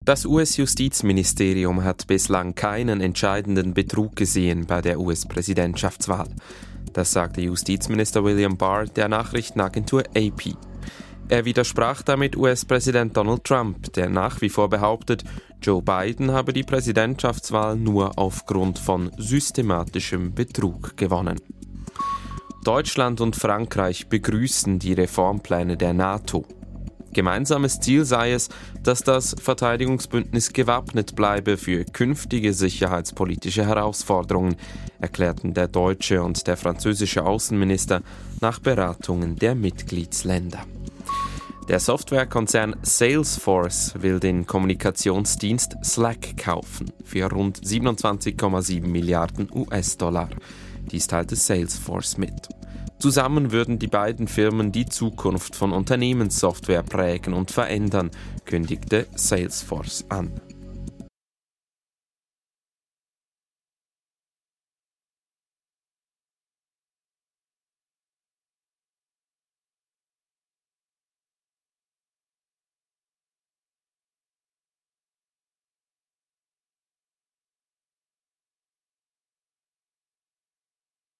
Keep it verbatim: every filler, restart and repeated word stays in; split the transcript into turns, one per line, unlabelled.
Das U S-Justizministerium hat bislang keinen entscheidenden Betrug gesehen bei der U S-Präsidentschaftswahl. Das sagte Justizminister William Barr der Nachrichtenagentur A P. Er widersprach damit U S-Präsident Donald Trump, der nach wie vor behauptet, Joe Biden habe die Präsidentschaftswahl nur aufgrund von systematischem Betrug gewonnen. Deutschland und Frankreich begrüßen die Reformpläne der NATO. Gemeinsames Ziel sei es, dass das Verteidigungsbündnis gewappnet bleibe für künftige sicherheitspolitische Herausforderungen, erklärten der deutsche und der französische Außenminister nach Beratungen der Mitgliedsländer. Der Softwarekonzern Salesforce will den Kommunikationsdienst Slack kaufen für rund siebenundzwanzig Komma sieben Milliarden U S-Dollar. Dies teilte Salesforce mit. Zusammen würden die beiden Firmen die Zukunft von Unternehmenssoftware prägen und verändern, kündigte Salesforce an.